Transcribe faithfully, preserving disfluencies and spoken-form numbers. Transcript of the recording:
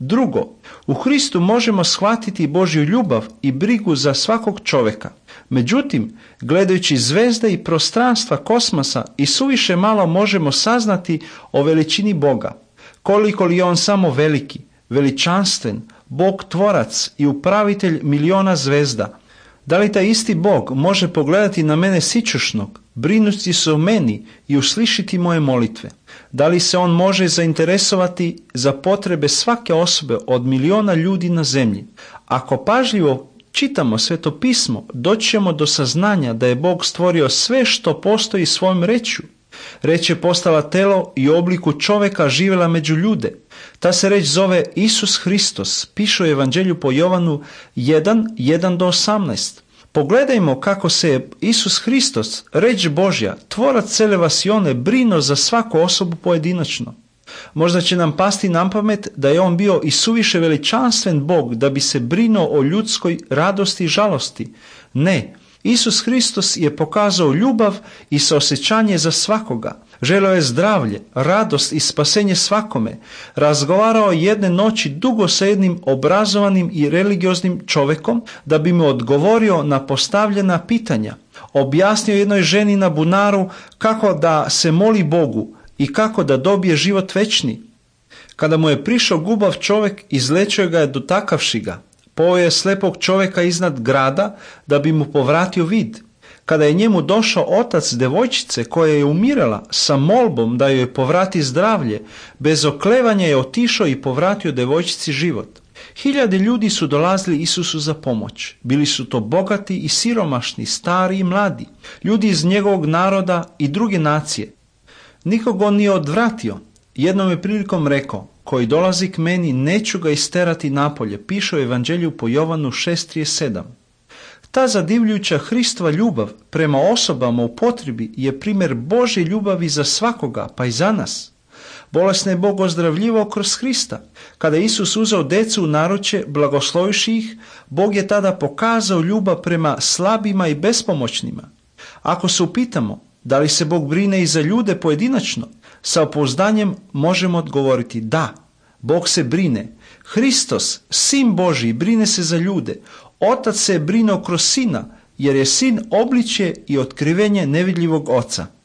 Drugo, u Hristu možemo shvatiti Božju ljubav i brigu za svakog čovjeka. Međutim, gledajući zvezde i prostranstva kosmosa i suviše malo možemo saznati o veličini Boga. Koliko li je on samo veliki, veličanstven, Bog tvorac i upravitelj miliona zvezda. Da li taj isti Bog može pogledati na mene sićušnog, brinuti se o meni i uslišiti moje molitve? Da li se on može zainteresovati za potrebe svake osobe od miliona ljudi na zemlji? Ako pažljivo čitamo Sveto pismo, doći ćemo do saznanja da je Bog stvorio sve što postoji svojom rečju. Reč je postala telo i u obliku čovjeka živjela među ljude. Ta se reč zove Isus Hristos, piše u Evanđelju po Jovanu jedan, jedan do osamnaest. Pogledajmo kako se je Isus Hristos, reč Božja, tvorac cele vasione, brinuo za svaku osobu pojedinačno. Možda će nam pasti na pamet da je on bio i suviše veličanstven Bog da bi se brinuo o ljudskoj radosti i žalosti. Ne, Isus Hristos je pokazao ljubav i saosjećanje za svakoga. Želeo je zdravlje, radost i spasenje svakome. Razgovarao jedne noći dugo sa jednim obrazovanim i religioznim čovjekom da bi mu odgovorio na postavljena pitanja. Objasnio jednoj ženi na bunaru kako da se moli Bogu i kako da dobije život večni. Kada mu je prišao gubav čovjek, izlečio ga je dotakavši ga. Poveo je slepog čovjeka iznad grada da bi mu povratio vid. Kada je njemu došao otac devojčice koja je umirala sa molbom da joj povrati zdravlje, bez oklevanja je otišao i povratio devojčici život. Hiljade ljudi su dolazili Isusu za pomoć. Bili su to bogati i siromašni, stari i mladi, ljudi iz njegovog naroda i druge nacije. Nikog on nije odvratio. Jednom je prilikom rekao: koji dolazi k meni, neću ga isterati napolje, piše u Evanđelju po Jovanu šest trideset sedam. Ta zadivljujuća Hristova ljubav prema osobama u potrebi je primjer Božje ljubavi za svakoga, pa i za nas. Bolesne je Bog ozdravljivao kroz Hrista. Kada je Isus uzeo decu u naručje, blagoslovivši ih, Bog je tada pokazao ljubav prema slabima i bespomoćnima. Ako se upitamo da li se Bog brine i za ljude pojedinačno, sa pouzdanjem možemo odgovoriti da, Bog se brine. Hristos, Sin Božji, brine se za ljude. Otac se je brinuo kroz Sina, jer je Sin obličje i otkrivenje nevidljivog Oca.